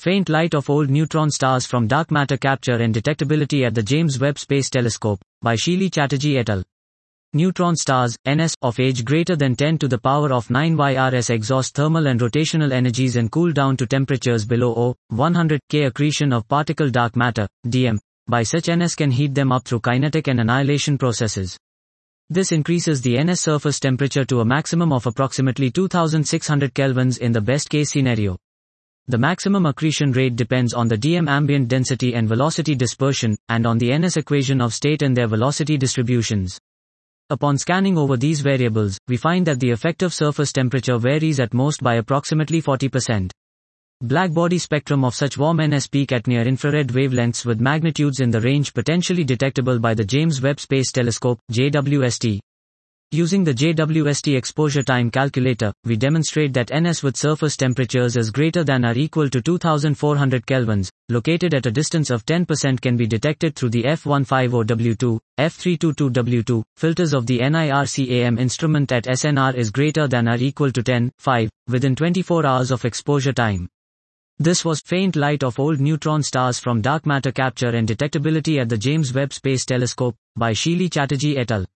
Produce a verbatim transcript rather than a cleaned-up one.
Faint light of old neutron stars from dark matter capture and detectability at the James Webb Space Telescope, by Sheely Chatterjee et al. Neutron stars, N S, of age greater than ten to the power of nine Y R S exhaust thermal and rotational energies and cool down to temperatures below zero point one hundred Kelvin. Accretion of particle dark matter, D M, by such N S can heat them up through kinetic and annihilation processes. This increases the N S surface temperature to a maximum of approximately two thousand six hundred kelvins in the best case scenario. The maximum accretion rate depends on the D M ambient density and velocity dispersion, and on the N S equation of state and their velocity distributions. Upon scanning over these variables, we find that the effective surface temperature varies at most by approximately forty percent. Blackbody spectrum of such warm N S peak at near-infrared wavelengths with magnitudes in the range potentially detectable by the James Webb Space Telescope, J W S T. Using the J W S T exposure time calculator, we demonstrate that N S with surface temperatures as greater than or equal to two thousand four hundred kelvins, located at a distance of ten percent can be detected through the F one fifty W two, F three twenty-two W two, filters of the NIRCAM instrument at S N R is greater than or equal to ten point five, within twenty-four hours of exposure time. This was Faint Light of Old Neutron Stars from Dark Matter Capture and Detectability at the James Webb Space Telescope, by Sheely Chatterjee et al.